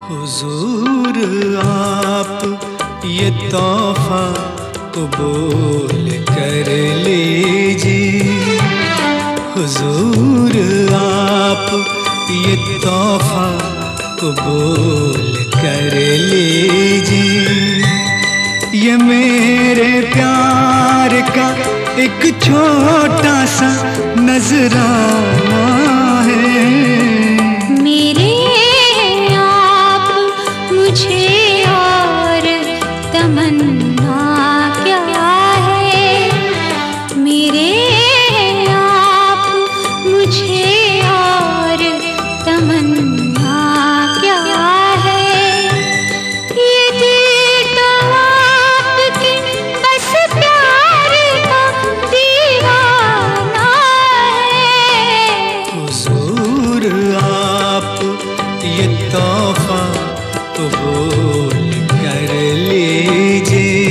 हुजूर आप ये तोहफा कबूल कर लीजिए। हुजूर आप ये तोहफा कबूल कर लीजिए। ये मेरे प्यार का एक छोटा सा नजराना है। मेरे आप मुझे और तमन्ना क्या है। मेरे आप मुझे और तमन्ना क्या है। ये दिल तो आपके बस प्यार का दीवाना है। हुजूर आप ये तोहफा कबूल कर लीजिए।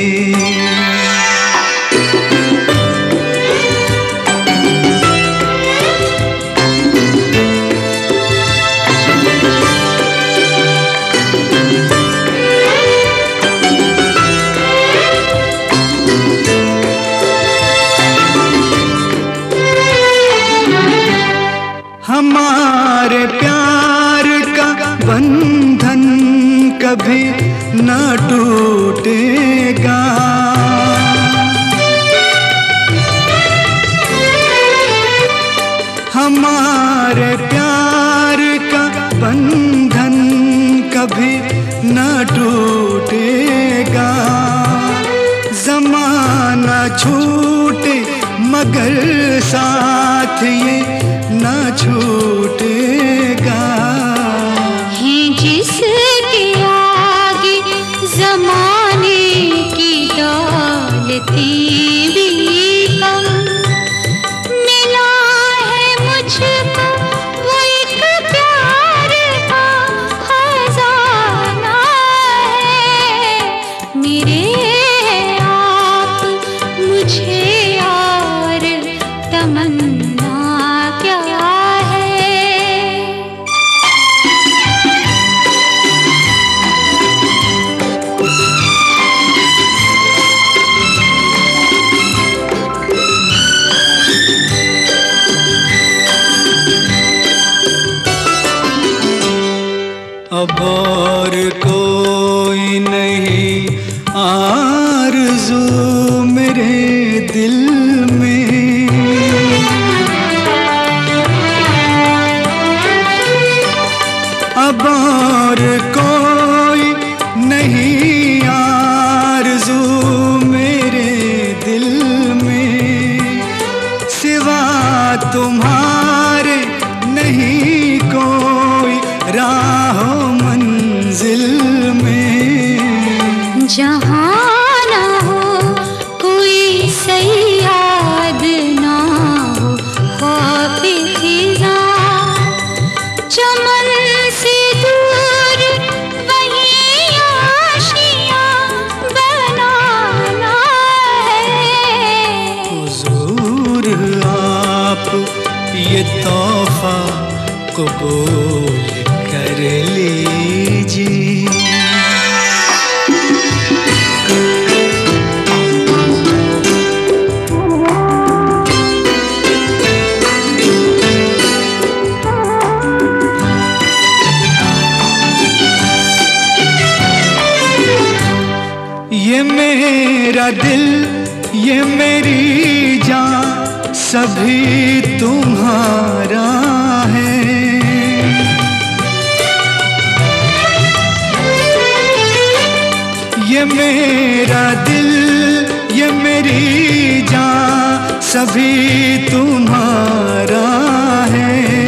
हमारे प्यार का बंधन कभी न टूटेगा। हमारे प्यार का बंधन कभी न टूटेगा। ज़माना छूटे मगर साथ ये न छूटेगा। है जिसके आगे ज़माने की दौलती भी कम। मिला है मुझको वो एक प्यार का खजाना है। मेरे आप मुझे और तमन्ना क्या है। अब और कोई नहीं आरज़ू मेरे दिल में। अब और कोई नहीं आरज़ू मेरे दिल में। सिवा तुम्हारे नहीं कोई राहो मंजिल में। जहाँ ना हो कोई सयाद ना हो ख्वाब खिज़ा। चमन से दूर वहीं आशियाँ बनाना है। हुजूर आप ये तोहफा कबूल कर लीजिए। ये मेरा दिल ये मेरी जान सभी तुम्हारा है। ये मेरा दिल ये मेरी जान सभी तुम्हारा है।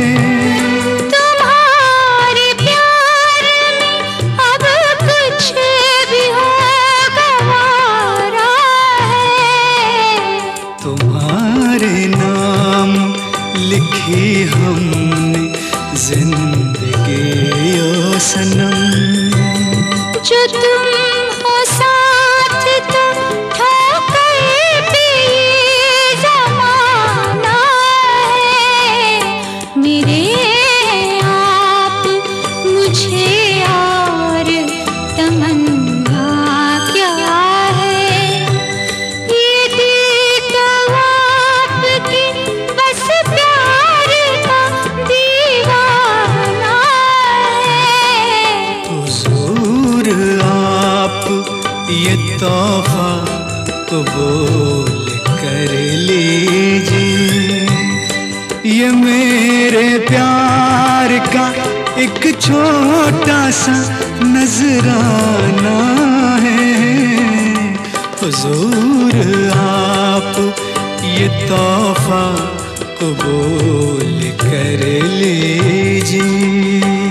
तुम्हारे प्यार में अब कुछ भी हो गवारा है। तुम्हारे नाम लिखी हमने जिंदगी ओ सनम। जो तुम हो साथ तो ठोकर पे ये ज़माना है। मेरे आप मुझे तोहफा कबूल कर लीजिए। ये मेरे प्यार का एक छोटा सा नजराना है। हुजूर आप ये तोहफा कबूल कर लीजिए।